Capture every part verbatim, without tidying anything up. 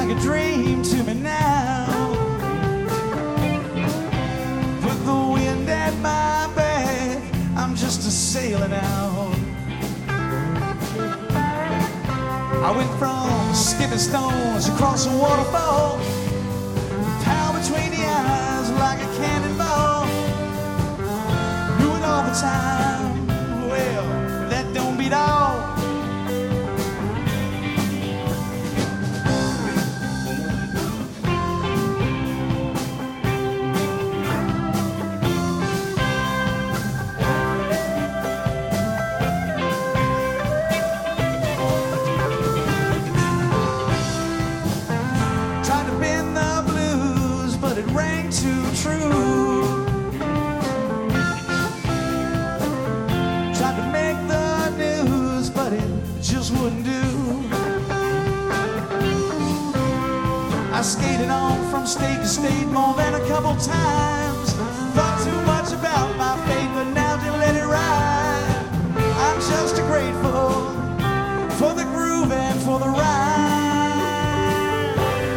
like a dream to me now. With the wind at my back, I'm just a sailing out. I went from skipping stones across a waterfall, power between the eyes like a cannonball. Knew it all the time, well, that don't beat all. Too true. Tried to make the news, but it just wouldn't do. I skated on from state to state more than a couple times. Thought too much about my fate, but now to let it ride. I'm just grateful for the groove and for the ride.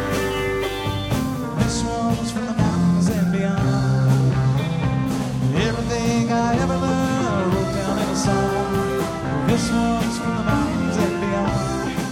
This one's from the mountains and beyond. Everything I ever learned I wrote down in a song. This one's from the mountains and beyond.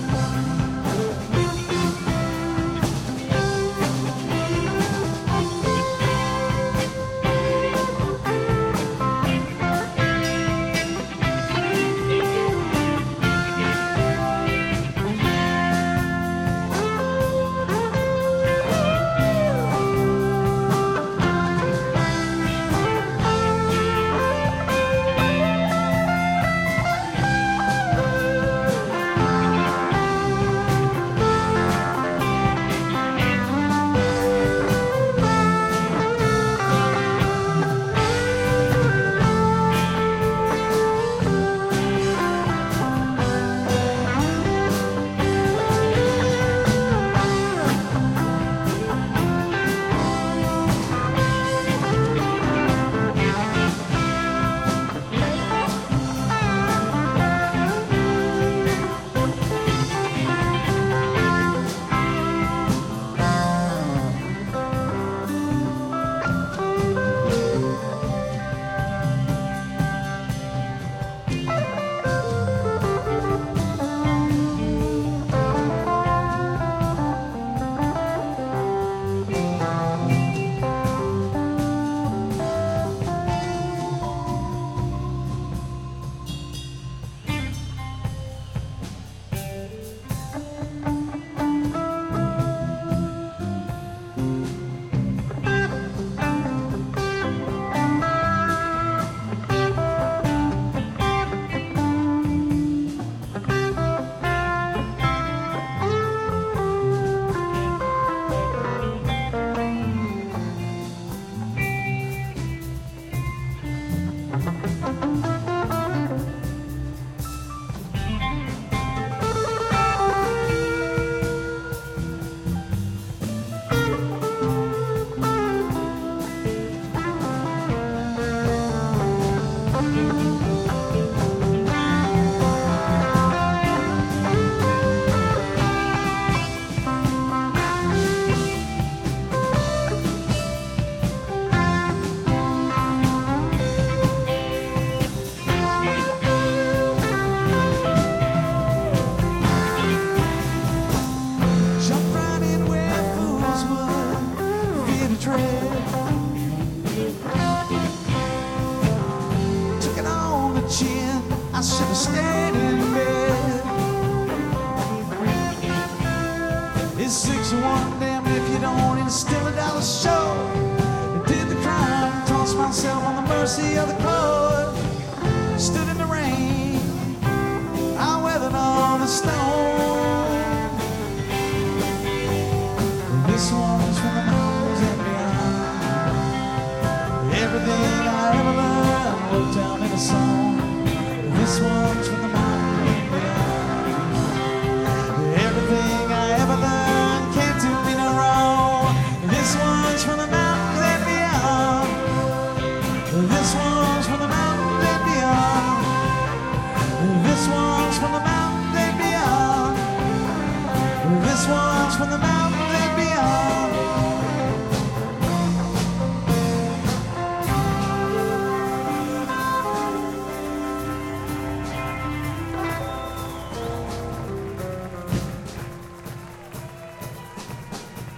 Took it on the chin, I should have stayed in bed. It's six of one, damn if you don't, it's still a dollar short. Did the crime, tossed myself on the mercy of the court. Stood in the rain, I weathered all the stone. This one